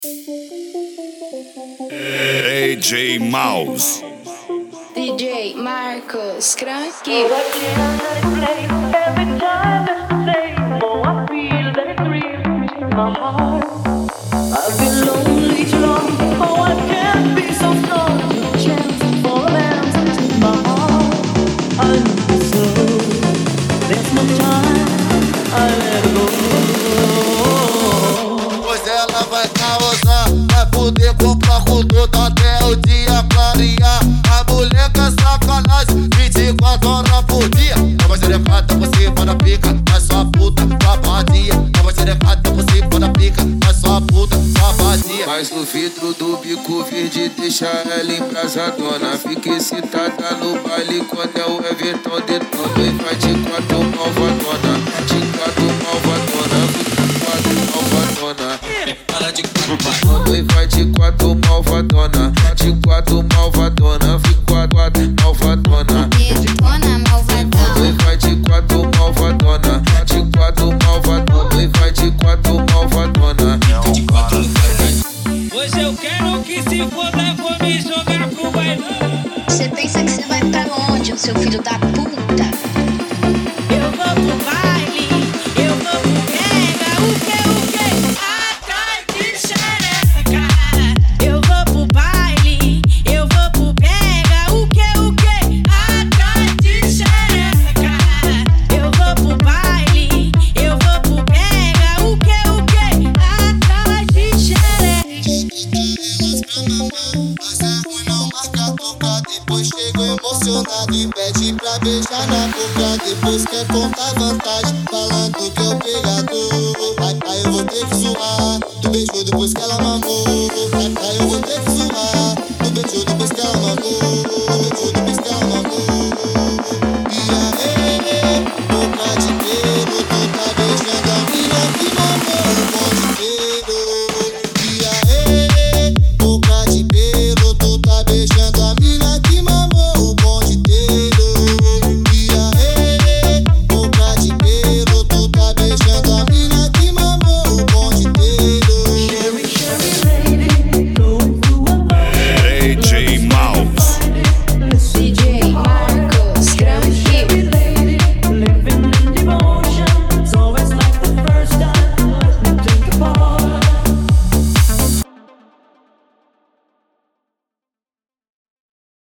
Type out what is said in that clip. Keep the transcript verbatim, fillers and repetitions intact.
A J Mouse. D J Marcos Cranky. I've been lonely too long. Oh, I can't be so strong. Chance for a man to take my heart. I need so. There's no time. I let go. Pois ela vai causar, vai poder comprar com tudo até o dia clarear. A mulher que é sacanagem, vinte e quatro horas por dia. Não vai ser errada, você para pica, mas só puta, só vadia. Não vai ser errada, você para pica, mas só puta, só vadia. Mas o vidro do bico verde deixa ela embrasadona. Fica excitada no baile quando é o Everton detona. E vai de quatro malvadona, de quatro malvadona, fica quatro malvadona. Fala de quatro, e vai de quatro malvadona, de quatro malvadona, fica quatro malvadona. Detona malvadona. E vai de quatro malvadona, de quatro malvadona, e vai de quatro malvadona. De quatro hoje eu quero que se foda, vou me jogar pro bailão. Você pensa que você vai pra onde, ô seu filho da puta? Eu vou pro baile, eu vou pro pega, o que, o que? Atrás de xereca. Eu vou pro baile, eu vou pro pega, o que, o que? Atrás de xereca. Eu vou pro baile, eu vou pro pega, o que, o que? Atrás de xereca. Depois chego emocionado e pede pra beijar na boca. Depois quer contar vantagem, falando que é o pegador. Aí, aí eu vou ter que zoar do beijo depois que ela mamou. Aí, aí eu vou ter que zoar do beijo depois que ela mamou.